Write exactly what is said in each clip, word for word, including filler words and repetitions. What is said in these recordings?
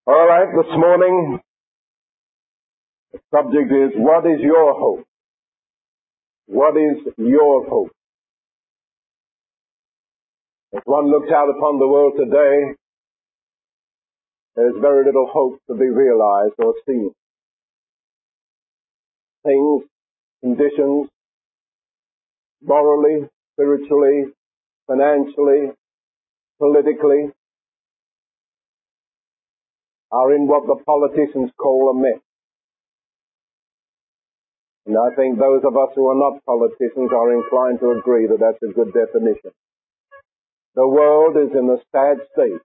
All right, this morning, the subject is, what is your hope? What is your hope? As one looks out upon the world today, there's very little hope to be realized or seen. Things, conditions, morally, spiritually, financially, politically, are in what the politicians call a mess. And I think those of us who are not politicians are inclined to agree that that's a good definition. The world is in a sad state.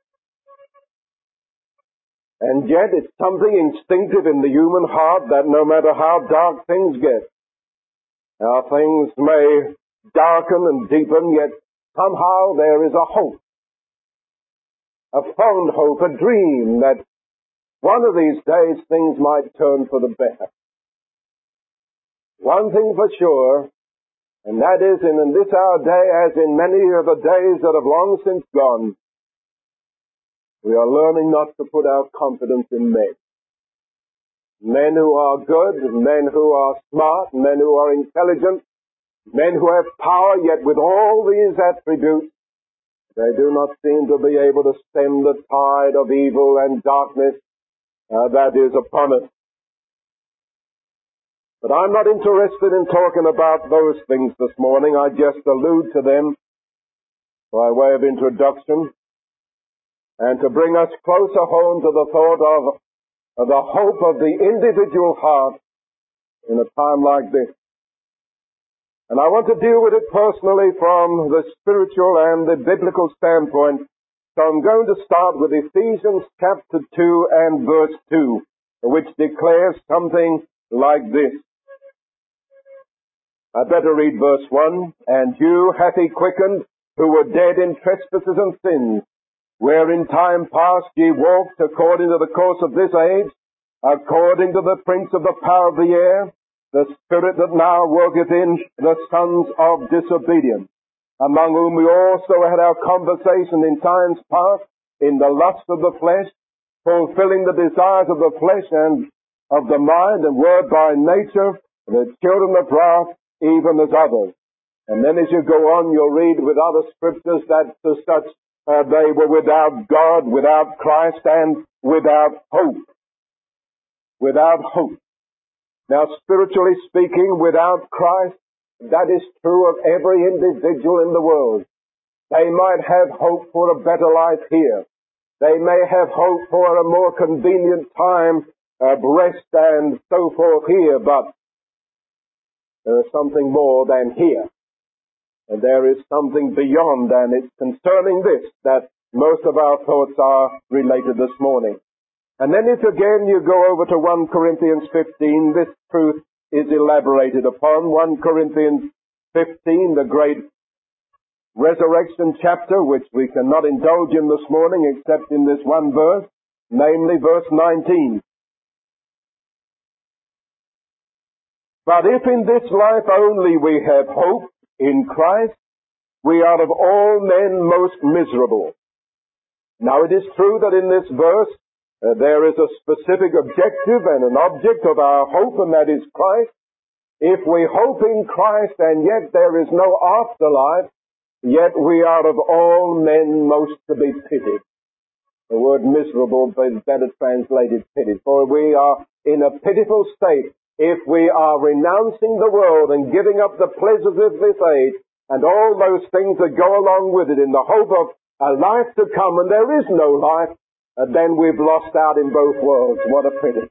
And yet it's something instinctive in the human heart that no matter how dark things get, how things may darken and deepen, yet somehow there is a hope. A fond hope, a dream that one of these days things might turn for the better. One thing for sure, and that is in, in this our day, as in many of the days that have long since gone, we are learning not to put our confidence in men. Men who are good, men who are smart, men who are intelligent, men who have power, yet with all these attributes, they do not seem to be able to stem the tide of evil and darkness uh, that is upon us. But I'm not interested in talking about those things this morning. I just allude to them by way of introduction and to bring us closer home to the thought of, of the hope of the individual heart in a time like this. And I want to deal with it personally from the spiritual and the biblical standpoint. So I'm going to start with Ephesians chapter two and verse two, which declares something like this. I better read verse one. And you hath he quickened, who were dead in trespasses and sins, where in time past ye walked according to the course of this age, according to the prince of the power of the air, the spirit that now worketh in the sons of disobedience, among whom we also had our conversation in times past, in the lust of the flesh, fulfilling the desires of the flesh and of the mind, and were by nature the children of wrath, even as others. And then as you go on, you'll read with other scriptures that to such uh, they were without God, without Christ, and without hope. Without hope. Now, spiritually speaking, without Christ, that is true of every individual in the world. They might have hope for a better life here. They may have hope for a more convenient time of rest and so forth here, but there is something more than here. And there is something beyond, and it's concerning this that most of our thoughts are related this morning. And then if again you go over to First Corinthians fifteen, this truth is elaborated upon. First Corinthians fifteen, the great resurrection chapter, which we cannot indulge in this morning except in this one verse, namely verse nineteen. But if in this life only we have hope in Christ, we are of all men most miserable. Now it is true that in this verse uh, there is a specific objective and an object of our hope, and that is Christ. If we hope in Christ and yet there is no afterlife, yet we are of all men most to be pitied. The word miserable is better translated pitied, for we are in a pitiful state if we are renouncing the world and giving up the pleasures of this age and all those things that go along with it in the hope of a life to come, and there is no life, and then we've lost out in both worlds. What a pity.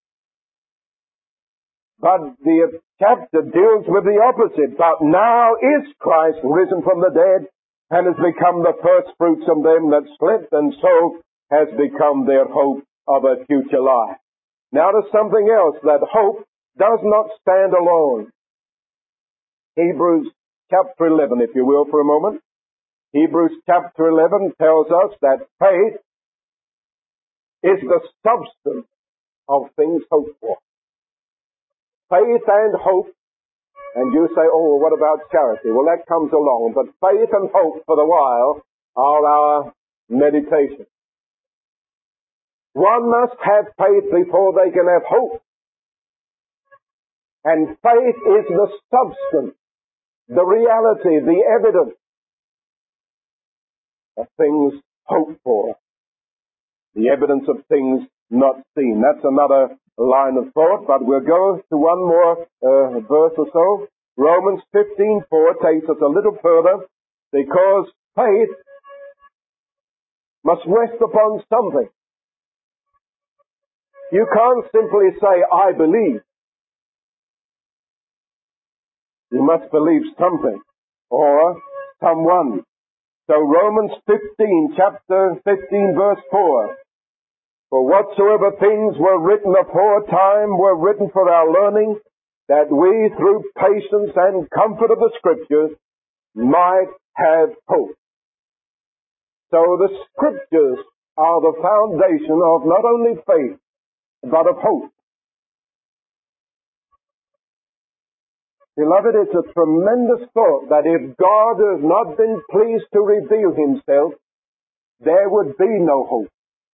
But the chapter deals with the opposite. But now is Christ risen from the dead and has become the first fruits of them that slept, and so has become their hope of a future life. Now to something else, that hope does not stand alone. Hebrews chapter eleven, if you will, for a moment. Hebrews chapter eleven tells us that faith is the substance of things hoped for. Faith and hope, and you say, oh, well, what about charity? Well, that comes along, but faith and hope for the while are our meditation. One must have faith before they can have hope. And faith is the substance, the reality, the evidence of things hoped for, the evidence of things not seen. That's another line of thought, but we'll go to one more uh, verse or so. Romans fifteen four takes us a little further, because faith must rest upon something. You can't simply say, I believe. You must believe something or someone. So Romans fifteen, chapter fifteen, verse four. For whatsoever things were written aforetime were written for our learning, that we through patience and comfort of the Scriptures might have hope. So the Scriptures are the foundation of not only faith, but of hope. Beloved, it's a tremendous thought that if God has not been pleased to reveal Himself, there would be no hope.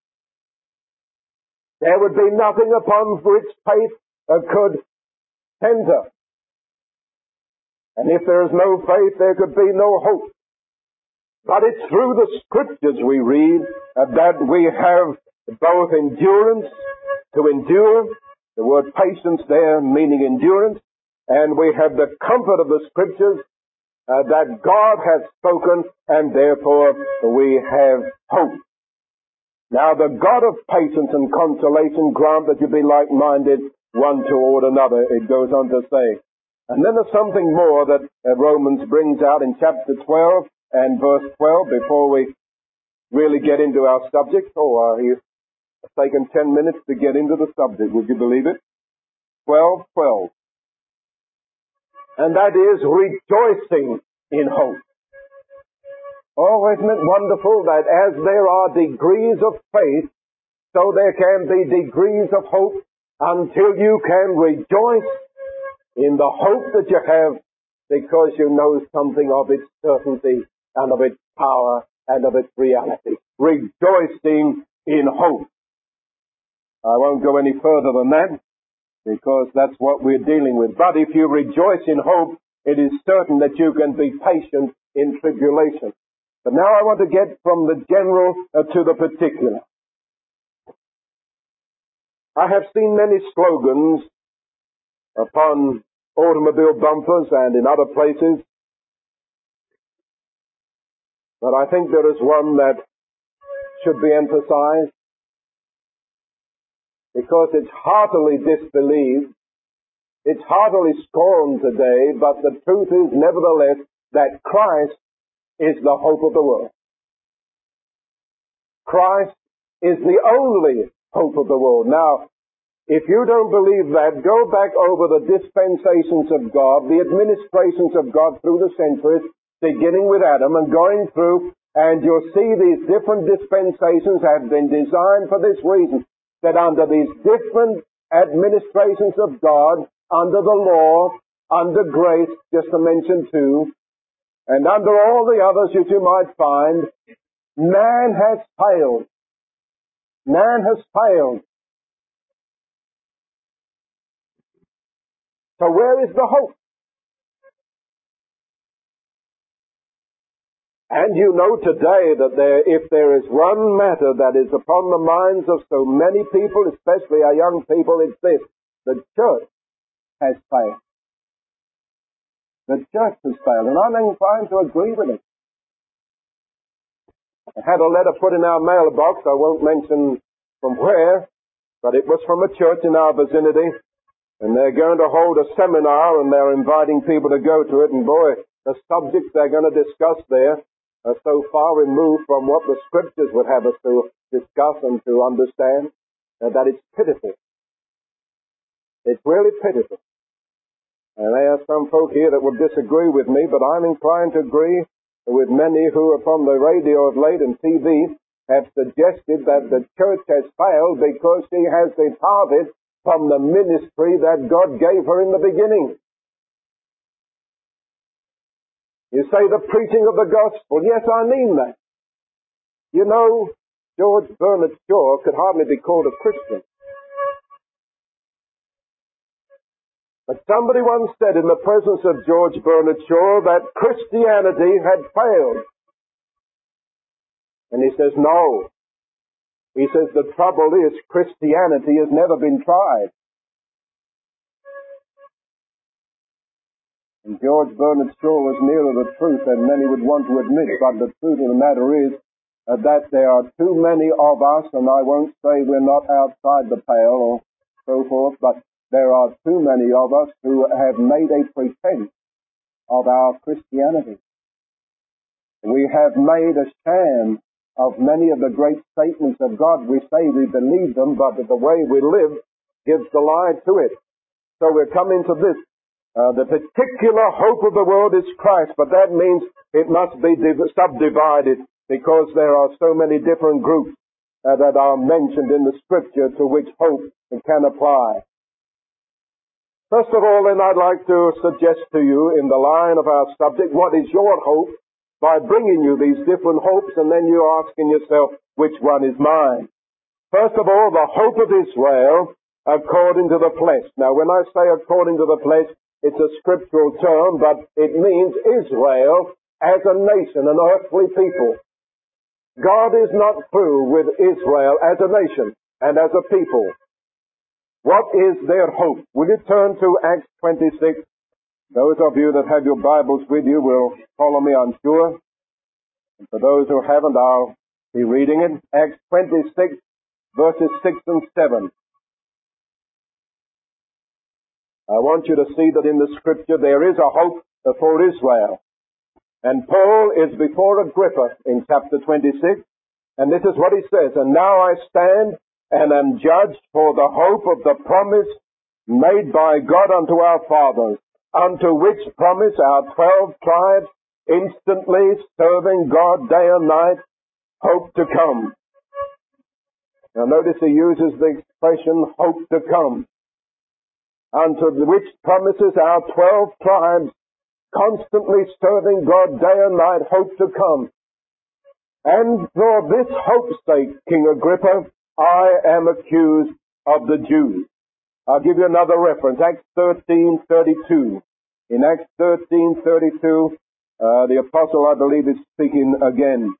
There would be nothing upon which faith uh, could center. And if there is no faith, there could be no hope. But it's through the Scriptures we read uh, that we have both endurance to endure, the word patience there meaning endurance, and we have the comfort of the Scriptures uh, that God has spoken, and therefore we have hope. Now the God of patience and consolation grant that you be like-minded one toward another, it goes on to say. And then there's something more that uh, Romans brings out in chapter twelve and verse twelve before we really get into our subject. Oh, uh, you've taken ten minutes to get into the subject, would you believe it? twelve twelve. And that is rejoicing in hope. Oh, isn't it wonderful that as there are degrees of faith, so there can be degrees of hope until you can rejoice in the hope that you have because you know something of its certainty and of its power and of its reality. Rejoicing in hope. I won't go any further than that because that's what we're dealing with. But if you rejoice in hope, it is certain that you can be patient in tribulation. But now I want to get from the general uh, to the particular. I have seen many slogans upon automobile bumpers and in other places, but I think there is one that should be emphasized because it's heartily disbelieved, it's heartily scorned today, but the truth is nevertheless that Christ is the hope of the world. Christ is the only hope of the world. Now, if you don't believe that, go back over the dispensations of God, the administrations of God through the centuries, beginning with Adam and going through, and you'll see these different dispensations have been designed for this reason, that under these different administrations of God, under the law, under grace, just to mention two, and under all the others that you might find, man has failed. Man has failed. So where is the hope? And you know today that there, if there is one matter that is upon the minds of so many people, especially our young people, it's this. The church has failed. The church has failed, and I'm inclined to agree with it. I had a letter put in our mailbox, I won't mention from where, but it was from a church in our vicinity, and they're going to hold a seminar, and they're inviting people to go to it, and boy, the subjects they're going to discuss there are so far removed from what the Scriptures would have us to discuss and to understand, uh, that it's pitiful. It's really pitiful. And there are some folk here that will disagree with me, but I'm inclined to agree with many who upon the radio of late and T V have suggested that the church has failed because she has departed from the ministry that God gave her in the beginning. You say the preaching of the gospel. Yes, I mean that. You know, George Bernard Shaw could hardly be called a Christian. But somebody once said in the presence of George Bernard Shaw that Christianity had failed. And he says, no. He says, the trouble is Christianity has never been tried. And George Bernard Shaw was nearer the truth than many would want to admit, but the truth of the matter is uh, that there are too many of us, and I won't say we're not outside the pale or so forth, but there are too many of us who have made a pretense of our Christianity. We have made a sham of many of the great statements of God. We say we believe them, but the way we live gives the lie to it. So we're coming to this. Uh, the particular hope of the world is Christ, but that means it must be div- subdivided because there are so many different groups uh, that are mentioned in the Scripture to which hope can apply. First of all, then, I'd like to suggest to you in the line of our subject, what is your hope, by bringing you these different hopes, and then you're asking yourself, which one is mine? First of all, the hope of Israel according to the flesh. Now, when I say according to the flesh, it's a scriptural term, but it means Israel as a nation, an earthly people. God is not through with Israel as a nation and as a people. What is their hope? Will you turn to Acts twenty-six? Those of you that have your Bibles with you will follow me, I'm sure. And for those who haven't, I'll be reading it. Acts twenty-six, verses six and seven. I want you to see that in the Scripture there is a hope for Israel. And Paul is before Agrippa in chapter twenty-six, and this is what he says, "And now I stand and am judged for the hope of the promise made by God unto our fathers, unto which promise our twelve tribes, instantly serving God day and night, hope to come." Now notice he uses the expression hope to come. Unto which promises our twelve tribes, constantly serving God day and night, hope to come. And for this hope's sake, King Agrippa, I am accused of the Jews. I'll give you another reference, Acts thirteen thirty-two. In Acts thirteen thirty-two, uh, the apostle, I believe, is speaking again.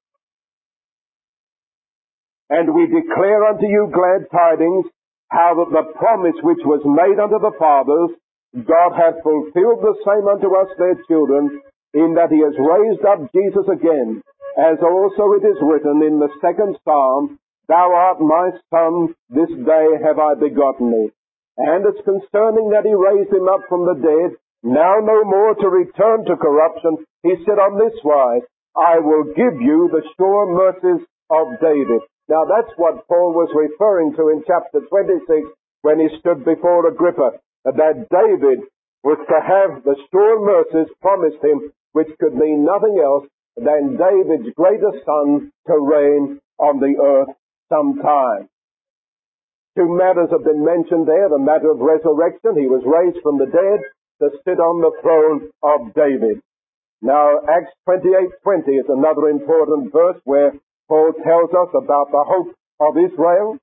"And we declare unto you glad tidings, how that the promise which was made unto the fathers, God hath fulfilled the same unto us their children, in that he has raised up Jesus again, as also it is written in the second psalm, Thou art my son, this day have I begotten thee. And as concerning that he raised him up from the dead, now no more to return to corruption, he said on this wise, I will give you the sure mercies of David." Now that's what Paul was referring to in chapter twenty-six when he stood before Agrippa, that David was to have the sure mercies promised him, which could mean nothing else than David's greatest son to reign on the earth sometime. Two matters have been mentioned there. The matter of resurrection, he was raised from the dead to sit on the throne of David. Now, Acts twenty-eight twenty is another important verse where Paul tells us about the hope of Israel.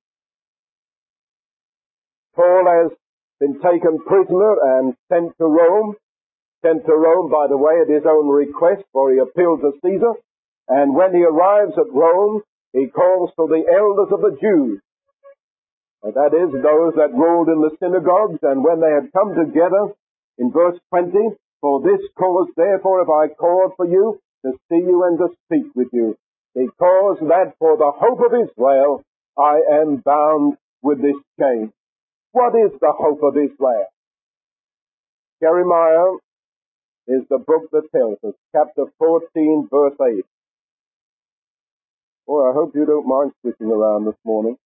Paul has been taken prisoner and sent to Rome. Sent to Rome, by the way, at his own request, for he appealed to Caesar. And when he arrives at Rome, he calls for the elders of the Jews. And that is, those that ruled in the synagogues. And when they had come together, in verse twenty, "For this cause, therefore, have I called for you, to see you and to speak with you. Because that for the hope of Israel, I am bound with this chain." What is the hope of Israel? Jeremiah is the book that tells us. Chapter fourteen, verse eight. Boy, I hope you don't mind switching around this morning.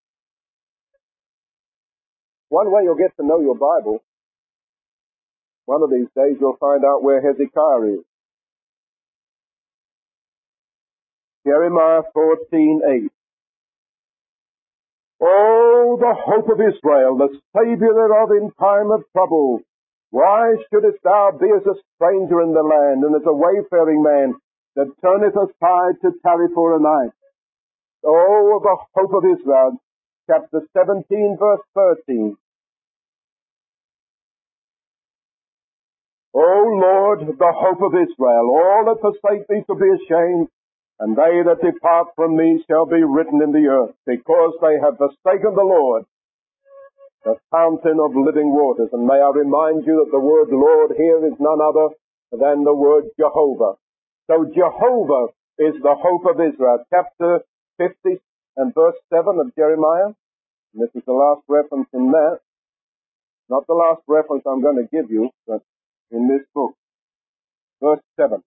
One way you'll get to know your Bible, one of these days you'll find out where Hezekiah is. Jeremiah fourteen eight. "Oh, the hope of Israel, the Savior thereof in time of trouble. Why shouldest thou be as a stranger in the land, and as a wayfaring man that turneth aside to tarry for a night? Oh, the hope of Israel. Chapter seventeen, verse thirteen. O Lord, the hope of Israel, all that forsake thee shall be ashamed, and they that depart from me shall be written in the earth, because they have forsaken the Lord, the fountain of living waters. And may I remind you that the word Lord here is none other than the word Jehovah. So Jehovah is the hope of Israel. Chapter fifty and verse seven of Jeremiah. And this is the last reference in that. Not the last reference I'm going to give you, but in this book. Verse seven.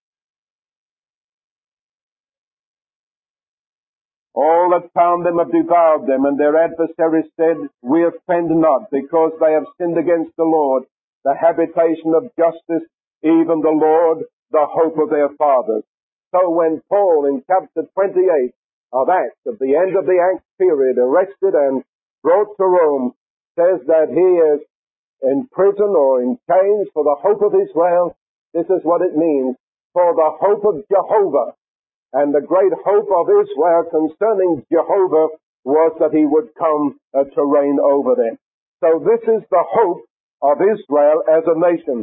All that found them have devoured them, and their adversaries said, we offend not, because they have sinned against the Lord, the habitation of justice, even the Lord, the hope of their fathers. So when Paul in chapter twenty-eight of Acts, at the end of the Acts period, arrested and brought to Rome, says that he is in prison or in chains for the hope of Israel, this is what it means, for the hope of Jehovah. And the great hope of Israel concerning Jehovah was that he would come uh, to reign over them. So this is the hope of Israel as a nation.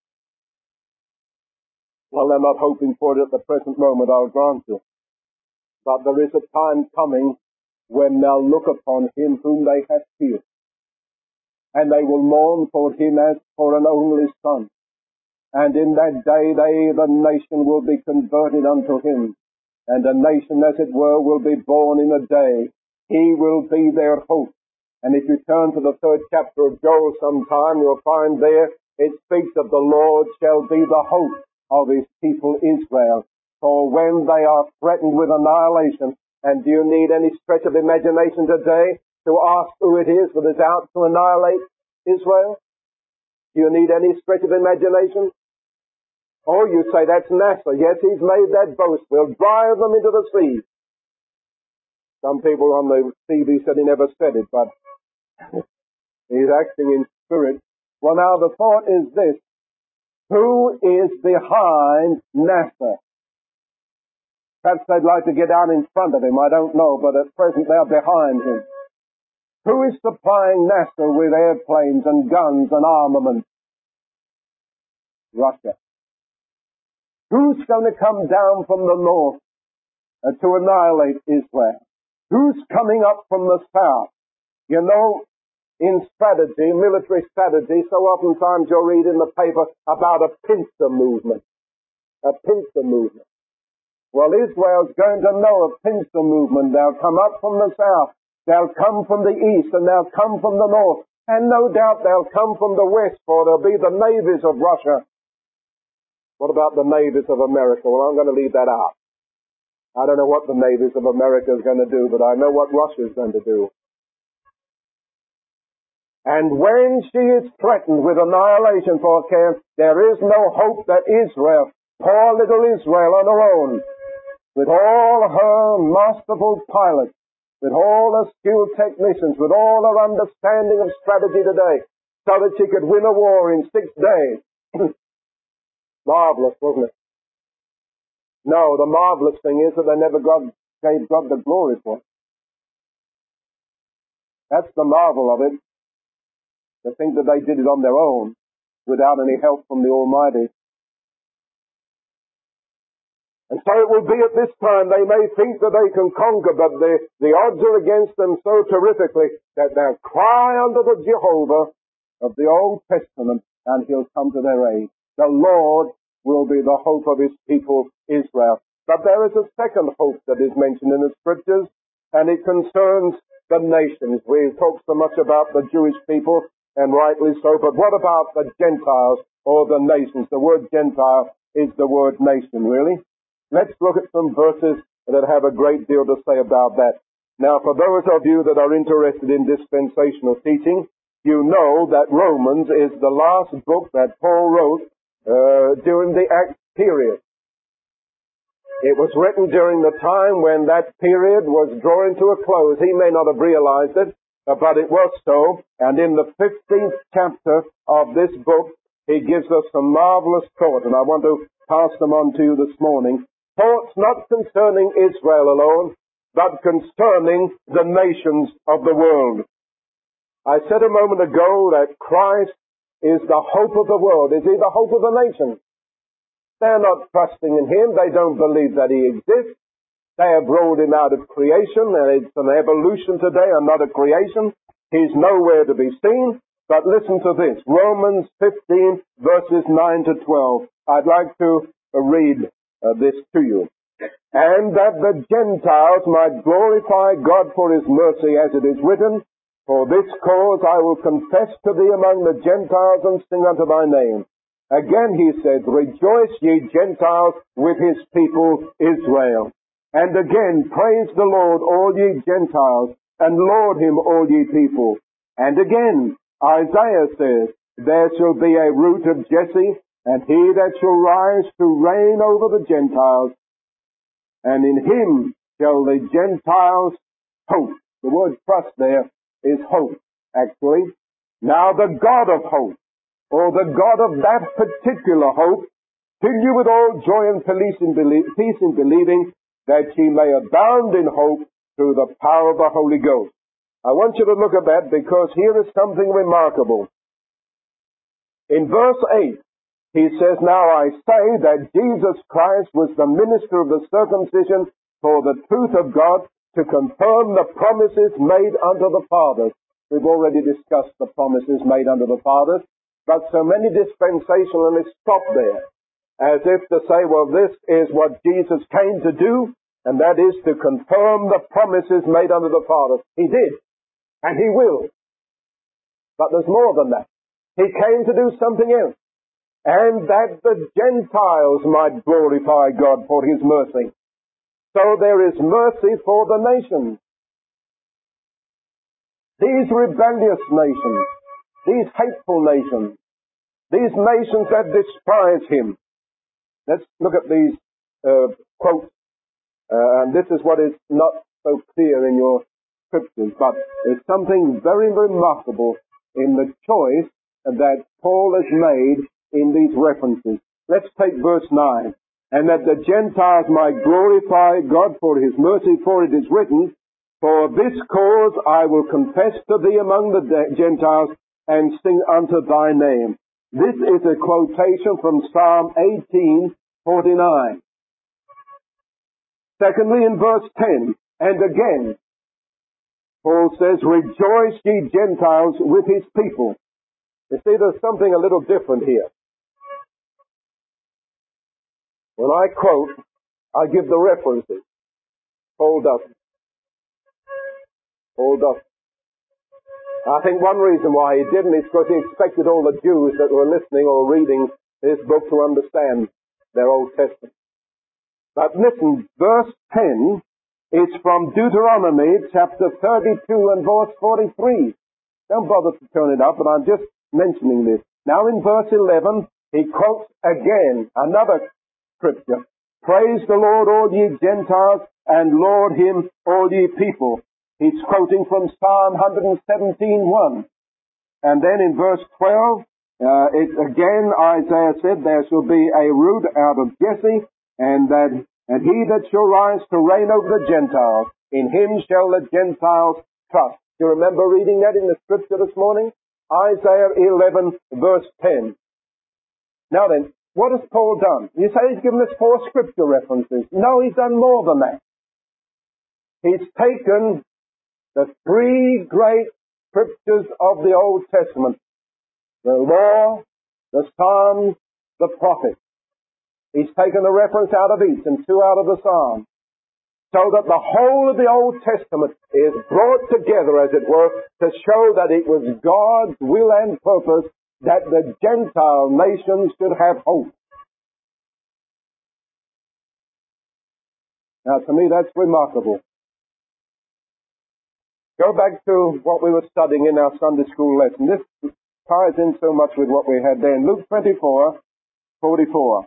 Well, they're not hoping for it at the present moment, I'll grant you. But there is a time coming when they'll look upon him whom they have pierced, and they will mourn for him as for an only son. And in that day they, the nation, will be converted unto him. And a nation, as it were, will be born in a day. He will be their hope. And if you turn to the third chapter of Joel sometime, you'll find there it speaks of the Lord shall be the hope of his people Israel. For when they are threatened with annihilation, and do you need any stretch of imagination today to ask who it is that is out to annihilate Israel? Do you need any stretch of imagination? Oh, you say, that's NASA. Yes, he's made that boast. We'll drive them into the sea. Some people on the T V said he never said it, but he's acting in spirit. Well, now, the thought is this. Who is behind NASA? Perhaps they'd like to get out in front of him, I don't know, but at present they're behind him. Who is supplying NASA with airplanes and guns and armament? Russia. Who's going to come down from the north uh, to annihilate Israel? Who's coming up from the south? You know, in strategy, military strategy, so oftentimes you'll read in the paper about a pincer movement. A pincer movement. Well, Israel's going to know a pincer movement. They'll come up from the south. They'll come from the east, and they'll come from the north. And no doubt they'll come from the west, for they'll be the navies of Russia. What about the navies of America? Well, I'm going to leave that out. I don't know what the navies of America is going to do, but I know what Russia is going to do. And when she is threatened with annihilation for care, there is no hope that Israel, poor little Israel on her own, with all her masterful pilots, with all her skilled technicians, with all her understanding of strategy today, so that she could win a war in six days. Marvelous, wasn't it? No, the marvelous thing is that they never God, gave God the glory for it. That's the marvel of it. To think that they did it on their own, without any help from the Almighty. And so it will be at this time. They may think that they can conquer, but the, the odds are against them so terrifically that they'll cry unto the Jehovah of the Old Testament, and he'll come to their aid. The Lord will be the hope of his people, Israel. But there is a second hope that is mentioned in the Scriptures, and it concerns the nations. We talk so much about the Jewish people, and rightly so, but what about the Gentiles or the nations? The word Gentile is the word nation, really. Let's look at some verses that have a great deal to say about that. Now, for those of you that are interested in dispensational teaching, you know that Romans is the last book that Paul wrote uh, during the Acts period. It was written during the time when that period was drawing to a close. He may not have realized it, but it was so. And in the fifteenth chapter of this book, he gives us some marvelous thought, and I want to pass them on to you this morning. Thoughts not concerning Israel alone, but concerning the nations of the world. I said a moment ago that Christ is the hope of the world. Is he the hope of the nation? They're not trusting in him. They don't believe that he exists. They have rolled him out of creation, and it's an evolution today and not a creation. He's nowhere to be seen. But listen to this, Romans fifteen, verses nine to twelve. I'd like to read uh, this to you. And that the Gentiles might glorify God for his mercy, as it is written, for this cause I will confess to thee among the Gentiles and sing unto thy name. Again he says, rejoice ye Gentiles with his people Israel. And again, praise the Lord, all ye Gentiles, and laud him, all ye people. And again, Isaiah says, there shall be a root of Jesse, and he that shall rise to reign over the Gentiles, and in him shall the Gentiles hope. The word trust there is hope, actually. Now the God of hope, or the God of that particular hope, fill you with all joy and peace in, belie- peace in believing, that ye may abound in hope through the power of the Holy Ghost. I want you to look at that, because here is something remarkable. In verse eight, he says, now I say that Jesus Christ was the minister of the circumcision for the truth of God, to confirm the promises made unto the fathers. We've already discussed the promises made unto the fathers, but so many dispensationalists stop there, as if to say, well, this is what Jesus came to do, and that is to confirm the promises made unto the fathers. He did, and he will. But there's more than that. He came to do something else, and that the Gentiles might glorify God for his mercy. So there is mercy for the nations. These rebellious nations, these hateful nations, these nations that despise him. Let's look at these uh, quotes. Uh, and this is what is not so clear in your scriptures, but it's something very remarkable in the choice that Paul has made in these references. Let's take verse nine. And that the Gentiles might glorify God for his mercy, for it is written, for this cause I will confess to thee among the Gentiles and sing unto thy name. This is a quotation from Psalm eighteen forty-nine. Secondly, in verse ten, and again, Paul says, rejoice ye Gentiles with his people. You see, there's something a little different here. When I quote, I give the references. Paul doesn't. Paul doesn't. I think one reason why he didn't is because he expected all the Jews that were listening or reading this book to understand their Old Testament. But listen, verse ten is from Deuteronomy chapter thirty-two and verse forty-three. Don't bother to turn it up, but I'm just mentioning this. Now in verse eleven, he quotes again another scripture. Praise the Lord, all ye Gentiles, and laud him, all ye people. He's quoting from Psalm one seventeen one. And then in verse twelve, uh, it, again Isaiah said, there shall be a root out of Jesse, and that and he that shall rise to reign over the Gentiles, in him shall the Gentiles trust. Do you remember reading that in the scripture this morning? Isaiah eleven verse ten. Now then, what has Paul done? You say he's given us four scripture references. No, he's done more than that. He's taken the three great scriptures of the Old Testament, the law, the Psalms, the prophets. He's taken a reference out of each and two out of the Psalms, so that the whole of the Old Testament is brought together, as it were, to show that it was God's will and purpose that the Gentile nations should have hope. Now, to me, that's remarkable. Go back to what we were studying in our Sunday school lesson. This ties in so much with what we had there in Luke twenty-four forty-four.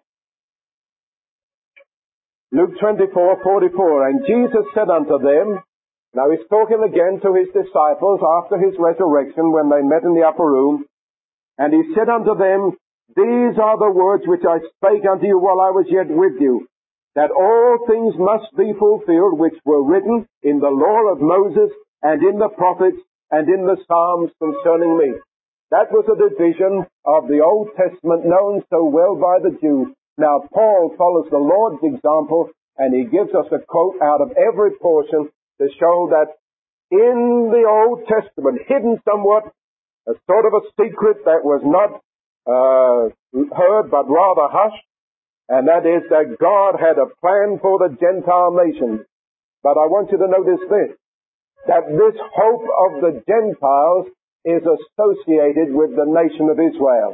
Luke twenty-four forty-four. And Jesus said unto them, now he's talking again to his disciples after his resurrection when they met in the upper room, and he said unto them, these are the words which I spake unto you while I was yet with you, that all things must be fulfilled which were written in the law of Moses and in the prophets and in the Psalms concerning me. That was a division of the Old Testament known so well by the Jews. Now Paul follows the Lord's example, and he gives us a quote out of every portion to show that in the Old Testament, hidden somewhat, a sort of a secret that was not uh, heard but rather hushed, and that is that God had a plan for the Gentile nations. But I want you to notice this, that this hope of the Gentiles is associated with the nation of Israel.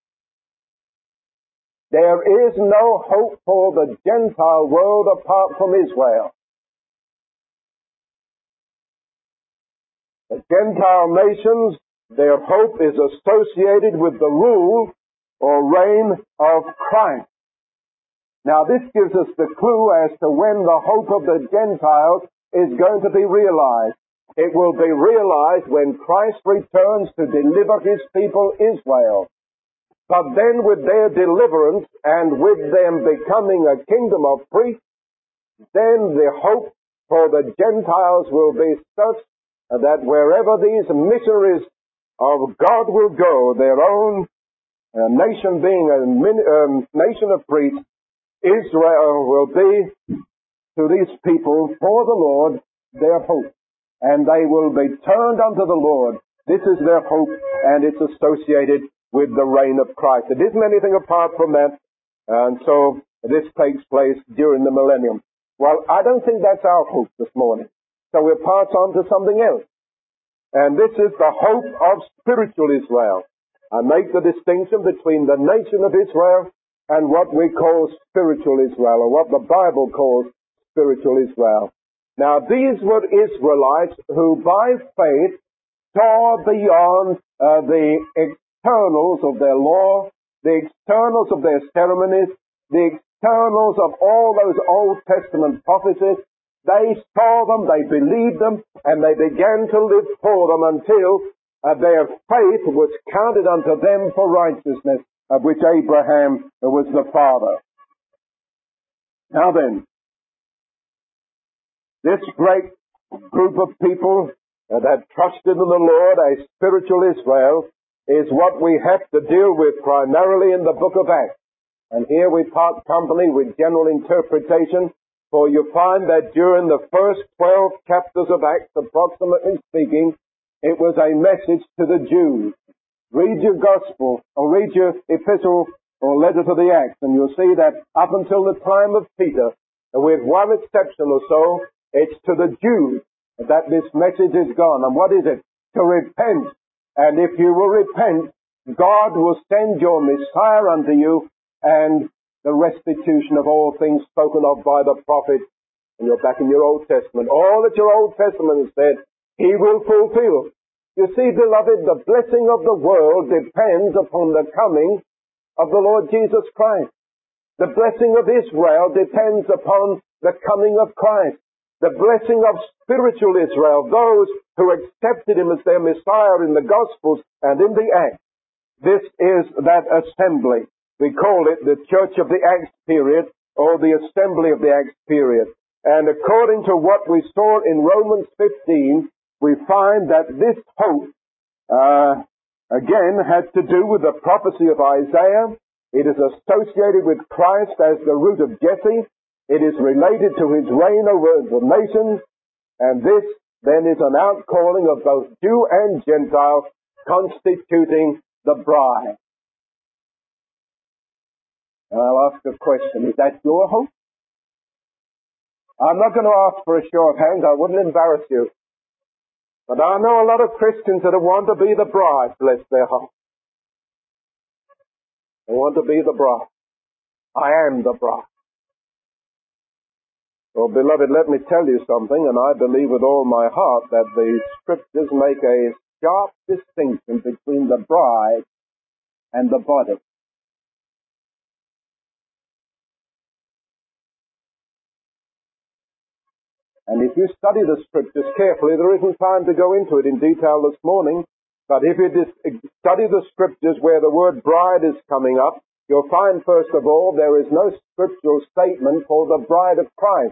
There is no hope for the Gentile world apart from Israel. The Gentile nations, their hope is associated with the rule or reign of Christ. Now this gives us the clue as to when the hope of the Gentiles is going to be realized. It will be realized when Christ returns to deliver his people Israel. But then with their deliverance and with them becoming a kingdom of priests, then the hope for the Gentiles will be such that wherever these missionaries of God will go, their own uh, nation being a min, um, nation of priests, Israel will be to these people for the Lord their hope. And they will be turned unto the Lord. This is their hope, and it's associated with the reign of Christ. It isn't anything apart from that, and so this takes place during the millennium. Well, I don't think that's our hope this morning. So we'll pass on to something else. And this is the hope of spiritual Israel. I make the distinction between the nation of Israel and what we call spiritual Israel, or what the Bible calls spiritual Israel. Now, these were Israelites who by faith saw beyond uh, the externals of their law, the externals of their ceremonies, the externals of all those Old Testament prophecies. They saw them, they believed them, and they began to live for them until uh, their faith was counted unto them for righteousness, of which Abraham was the father. Now then, this great group of people uh, that trusted in the Lord, a spiritual Israel, is what we have to deal with primarily in the book of Acts. And here we part company with general interpretation, for you find that during the first twelve chapters of Acts, approximately speaking, it was a message to the Jews. Read your gospel, or read your epistle, or letter to the Acts, and you'll see that up until the time of Peter, with one exception or so, it's to the Jews that this message is gone. And what is it? To repent. And if you will repent, God will send your Messiah unto you, and the restitution of all things spoken of by the prophet. And you're back in your Old Testament. All that your Old Testament has said, he will fulfill. You see, beloved, the blessing of the world depends upon the coming of the Lord Jesus Christ. The blessing of Israel depends upon the coming of Christ. The blessing of spiritual Israel, those who accepted him as their Messiah in the Gospels and in the Acts. This is that assembly. We call it the Church of the Acts period, or the Assembly of the Acts period. And according to what we saw in Romans fifteen, we find that this hope, uh, again, has to do with the prophecy of Isaiah. It is associated with Christ as the root of Jesse. It is related to his reign over the nations. And this, then, is an outcalling of both Jew and Gentile, constituting the bride. And I'll ask a question. Is that your hope? I'm not going to ask for a show of hands. I wouldn't embarrass you. But I know a lot of Christians that want to be the bride, bless their heart. They want to be the bride. I am the bride. Well, beloved, let me tell you something, and I believe with all my heart that the Scriptures make a sharp distinction between the bride and the body. And if you study the Scriptures carefully, there isn't time to go into it in detail this morning, but if you study the Scriptures where the word bride is coming up, you'll find, first of all, there is no scriptural statement for the bride of Christ.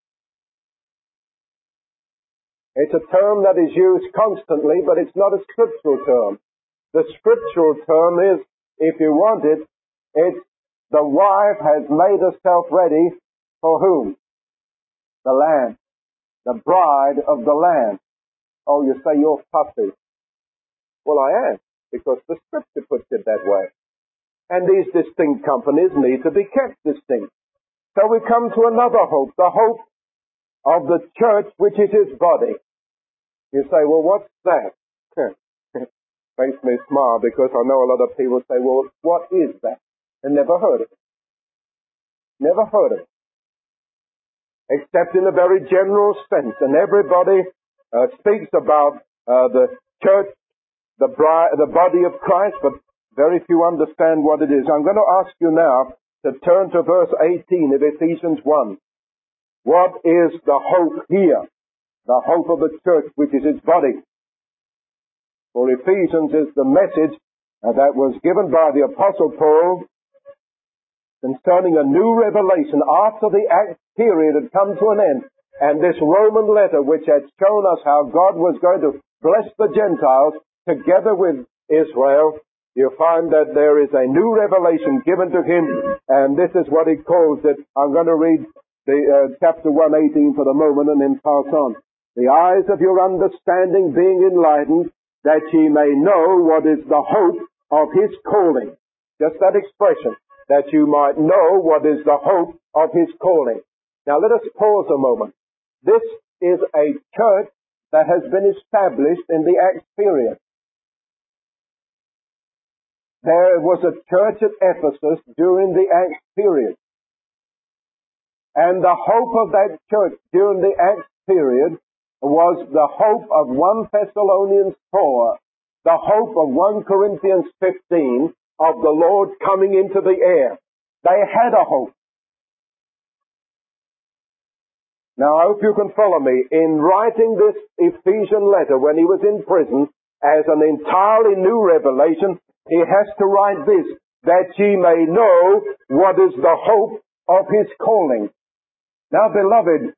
It's a term that is used constantly, but it's not a scriptural term. The scriptural term is, if you want it, it's the wife has made herself ready for whom? The Lamb. The bride of the Lamb. Oh, you say you're fussy. Well, I am, because the scripture puts it that way. And these distinct companies need to be kept distinct. So we come to another hope, the hope of the church, which is his body. You say, well, what's that? Makes me smile, because I know a lot of people say, well, what is that? And never heard of it. Never heard of it. Except in a very general sense. And everybody uh, speaks about uh, the church, the bride, the body of Christ, but very few understand what it is. I'm going to ask you now to turn to verse eighteen of Ephesians one. What is the hope here? The hope of the church, which is its body. For Ephesians is the message uh, that was given by the Apostle Paul concerning a new revelation after the Acts period had come to an end. And this Roman letter, which had shown us how God was going to bless the Gentiles together with Israel, you find that there is a new revelation given to him, and this is what he calls it. I'm going to read the uh, chapter one eighteen for the moment and then pass on. The eyes of your understanding being enlightened, that ye may know what is the hope of his calling. Just that expression, that you might know what is the hope of his calling. Now let us pause a moment. This is a church that has been established in the Acts period. There was a church at Ephesus during the Acts period. And the hope of that church during the Acts period was the hope of First Thessalonians four, the hope of First Corinthians fifteen, of the Lord coming into the air. They had a hope. Now I hope you can follow me. In writing this Ephesian letter when he was in prison as an entirely new revelation, he has to write this, that ye may know what is the hope of his calling. Now, beloved,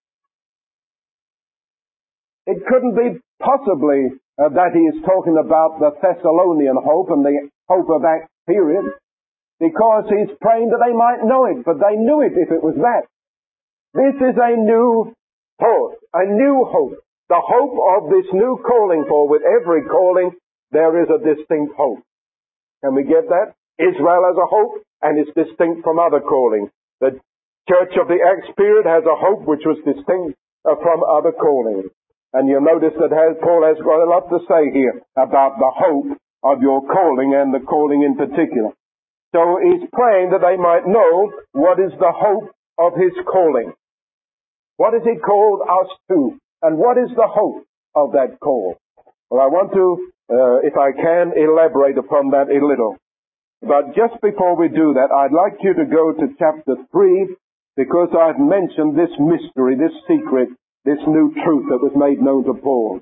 it couldn't be possibly uh, that he is talking about the Thessalonian hope and the hope of Acts period, because he's praying that they might know it, but they knew it if it was that. This is a new thought, a new hope, the hope of this new calling, for with every calling there is a distinct hope. Can we get that? Israel has a hope, and it's distinct from other callings. The church of the Acts period has a hope which was distinct uh, from other callings. And you'll notice that has, Paul has got a lot to say here about the hope of your calling, and the calling in particular. So he's praying that they might know what is the hope of his calling. What has he called us to? And what is the hope of that call? Well, I want to, uh, if I can, elaborate upon that a little. But just before we do that, I'd like you to go to chapter three, because I've mentioned this mystery, this secret, this new truth that was made known to Paul.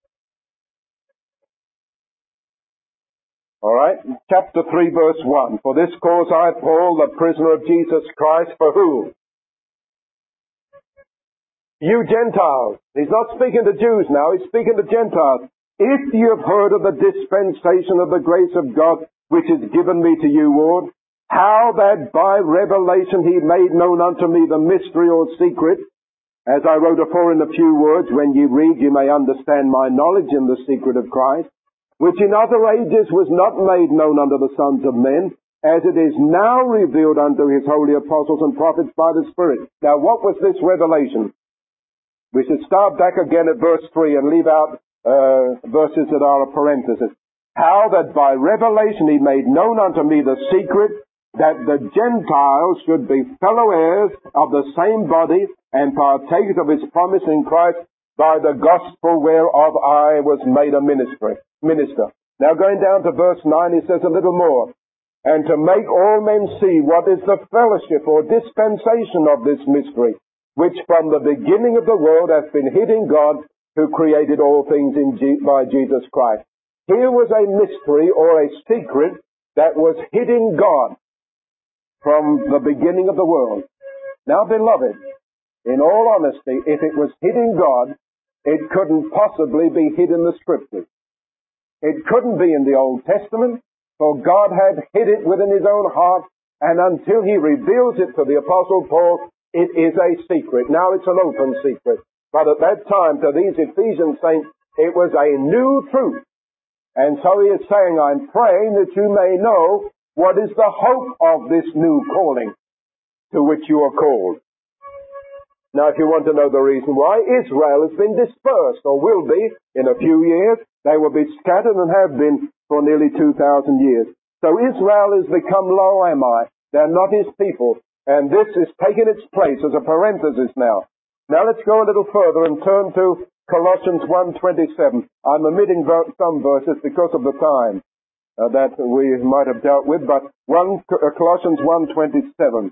All right, chapter three, verse one. For this cause I, Paul, the prisoner of Jesus Christ, for whom? You Gentiles. He's not speaking to Jews now, he's speaking to Gentiles. If you have heard of the dispensation of the grace of God, which is given me to you, Lord, how that by revelation he made known unto me the mystery or secret, as I wrote afore in a few words, when ye read, you may understand my knowledge in the secret of Christ, which in other ages was not made known unto the sons of men, as it is now revealed unto his holy apostles and prophets by the Spirit. Now, what was this revelation? We should start back again at verse three and leave out uh, verses that are a parenthesis. How that by revelation he made known unto me the secret, that the Gentiles should be fellow heirs of the same body and partakers of his promise in Christ, by the gospel whereof I was made a ministry, minister. Now going down to verse nine, he says a little more. And to make all men see what is the fellowship or dispensation of this mystery, which from the beginning of the world hath been hid in God, who created all things in G- by Jesus Christ. Here was a mystery or a secret that was hid in God. from the beginning of the world. Now, beloved, in all honesty, if it was hid in God, it couldn't possibly be hid in the Scriptures. It couldn't be in the Old Testament, for God had hid it within His own heart, and until He reveals it to the Apostle Paul, it is a secret. Now it's an open secret. But at that time, to these Ephesian saints, it was a new truth. And so he is saying, I'm praying that you may know what is the hope of this new calling to which you are called. Now, if you want to know the reason why, Israel has been dispersed, or will be in a few years. They will be scattered and have been for nearly two thousand years. So Israel has become lo ami. They're not His people. And this is taking its place as a parenthesis now. Now let's go a little further and turn to Colossians one twenty-seven. I'm omitting some verses because of the time uh, that we might have dealt with, but one, uh, Colossians one twenty-seven.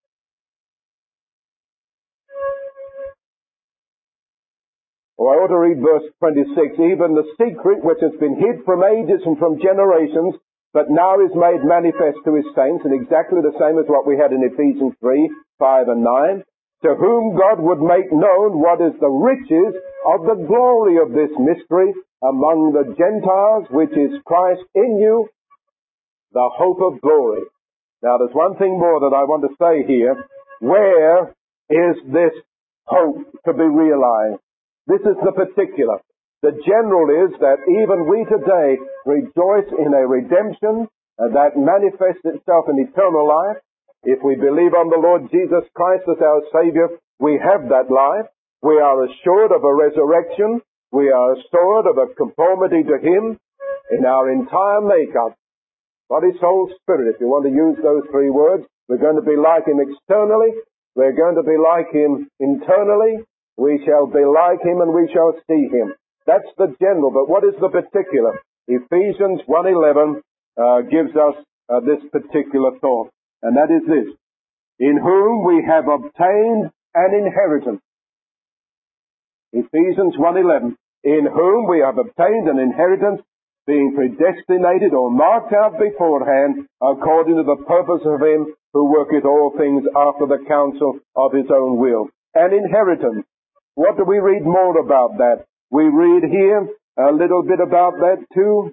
Oh, I ought to read verse twenty-six. Even the secret which has been hid from ages and from generations, but now is made manifest to His saints, and exactly the same as what we had in Ephesians three, five and nine, to whom God would make known what is the riches of the glory of this mystery among the Gentiles, which is Christ in you, the hope of glory. Now there's one thing more that I want to say here. Where is this hope to be realized? This is the particular. The general is that even we today rejoice in a redemption that manifests itself in eternal life. If we believe on the Lord Jesus Christ as our Savior, we have that life. We are assured of a resurrection. We are assured of a conformity to Him in our entire makeup. Body, soul, spirit, if you want to use those three words. We're going to be like Him externally. We're going to be like Him internally. We shall be like Him and we shall see Him. That's the general, but what is the particular? Ephesians one eleven uh, gives us uh, this particular thought, and that is this: in whom we have obtained an inheritance. Ephesians one eleven, in whom we have obtained an inheritance, being predestinated or marked out beforehand, according to the purpose of Him who worketh all things after the counsel of His own will. An inheritance. What do we read more about that? We read here a little bit about that too.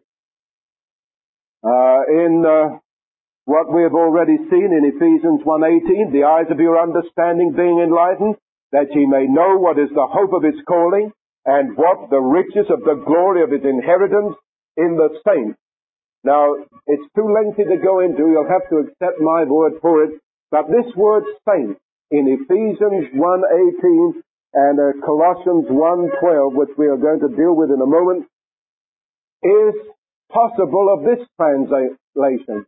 Uh, in uh, what we have already seen in Ephesians one eighteen, the eyes of your understanding being enlightened, that ye may know what is the hope of His calling, and what the riches of the glory of His inheritance in the saints. Now, it's too lengthy to go into, you'll have to accept my word for it, but this word saints in Ephesians one eighteen and uh, Colossians one twelve, which we are going to deal with in a moment, is possible of this translation.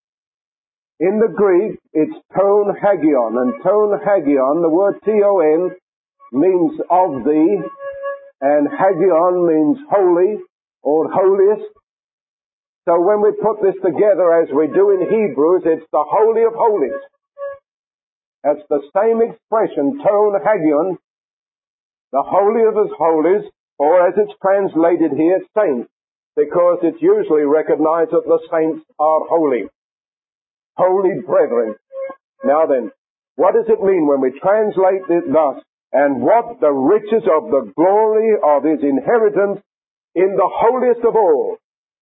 In the Greek, it's ton hagion, and ton hagion, the word T O N, means of thee, and hagion means holy, or holiest. So when we put this together as we do in Hebrews, it's the Holy of Holies. That's the same expression, ton hagion, the Holy of His Holies, or as it's translated here, saints, because it's usually recognized that the saints are holy. Holy brethren. Now then, what does it mean when we translate it thus? And what the riches of the glory of His inheritance in the holiest of all.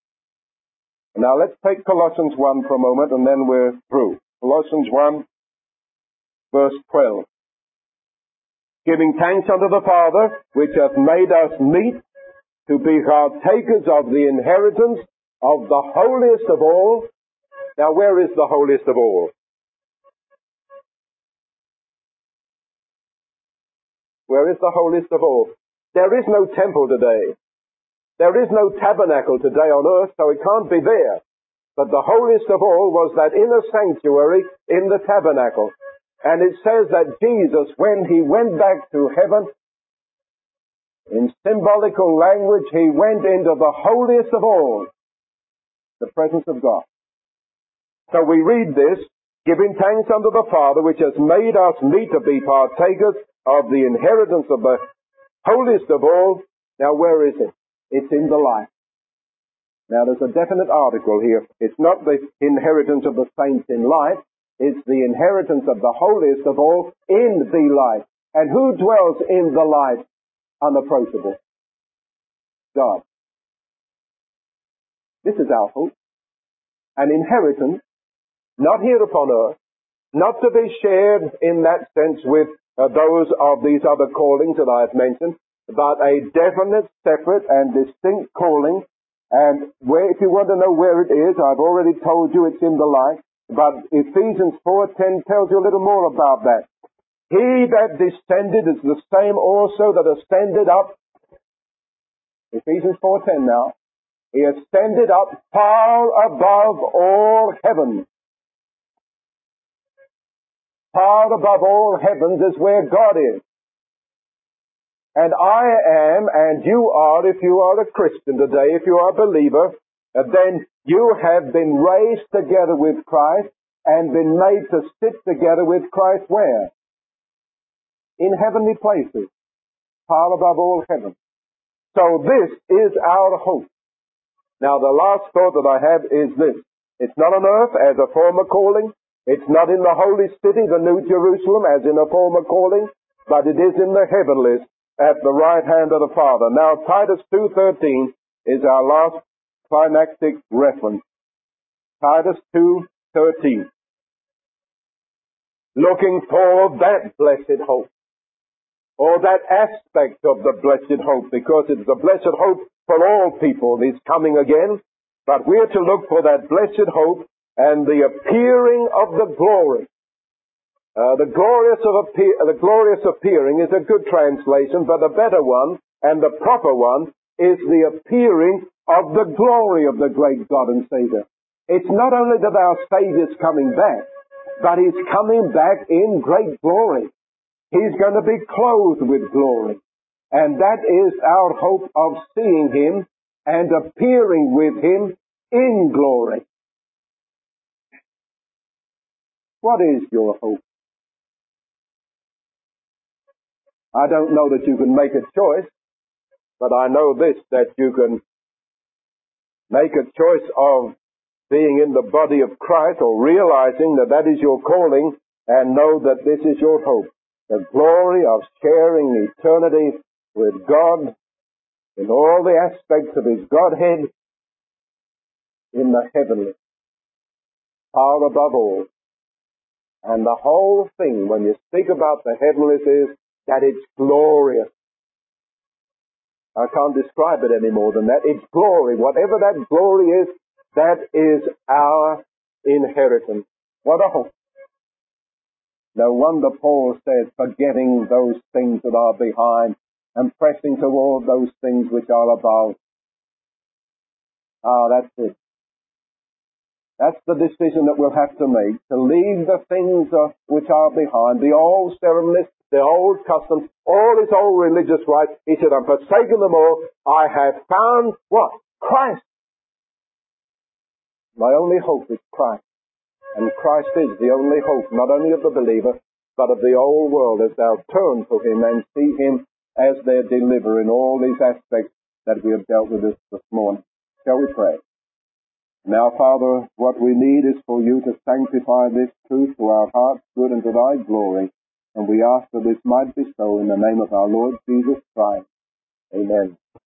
Now let's take Colossians one for a moment and then we're through. Colossians one, verse twelve. Giving thanks unto the Father, which hath made us meet to be partakers of the inheritance of the holiest of all. Now, where is the holiest of all? Where is the holiest of all? There is no temple today. There is no tabernacle today on earth, so it can't be there. But the holiest of all was that inner sanctuary in the tabernacle. And it says that Jesus, when He went back to heaven, in symbolical language, He went into the holiest of all, the presence of God. So we read this, giving thanks unto the Father, which has made us meet to be partakers of the inheritance of the holiest of all. Now where is it? It's in the life. Now there's a definite article here. It's not the inheritance of the saints in life. It's the inheritance of the holiest of all in the light. And who dwells in the light? Unapproachable. God. This is our hope. An inheritance, not here upon earth, not to be shared in that sense with uh, those of these other callings that I have mentioned, but a definite, separate, and distinct calling. And where, if you want to know where it is, I've already told you it's in the light, but Ephesians four ten tells you a little more about that. He that descended is the same also that ascended up. Ephesians four ten now. He ascended up far above all heavens. Far above all heavens is where God is. And I am, and you are, if you are a Christian today, if you are a believer, then you have been raised together with Christ and been made to sit together with Christ where? In heavenly places, far above all heaven. So this is our hope. Now the last thought that I have is this. It's not on earth as a former calling. It's not in the holy city, the New Jerusalem, as in a former calling, but it is in the heavenlies at the right hand of the Father. Now Titus two thirteen is our last climactic reference. Titus two thirteen. Looking for that blessed hope, or that aspect of the blessed hope, because it's the blessed hope for all people is coming again, but we're to look for that blessed hope and the appearing of the glory. Uh, the glorious of appear, the glorious appearing is a good translation, but the better one and the proper one is the appearing of the glory of the great God and Savior. It's not only that our Savior's coming back, but He's coming back in great glory. He's going to be clothed with glory. And that is our hope of seeing Him and appearing with Him in glory. What is your hope? I don't know that you can make a choice, but I know this, that you can make a choice of being in the body of Christ or realizing that that is your calling and know that this is your hope. The glory of sharing eternity with God in all the aspects of His Godhead in the heavenly, far above all. And the whole thing, when you speak about the heavenlies, is that it's glorious. I can't describe it any more than that. It's glory. Whatever that glory is, that is our inheritance. What a hope. No wonder Paul says, forgetting those things that are behind and pressing toward those things which are above. Ah, that's it. That's the decision that we'll have to make, to leave the things uh, which are behind, the old ceremonies, the old customs, all his old religious rites. He said, I'm forsaken them all. I have found what? Christ. My only hope is Christ. And Christ is the only hope, not only of the believer, but of the whole world, as thou turn to Him and see Him as their deliverer in all these aspects that we have dealt with this, this morning. Shall we pray? Now, Father, what we need is for you to sanctify this truth to our hearts, good and to thy glory. And we ask that this might be so in the name of our Lord Jesus Christ. Amen.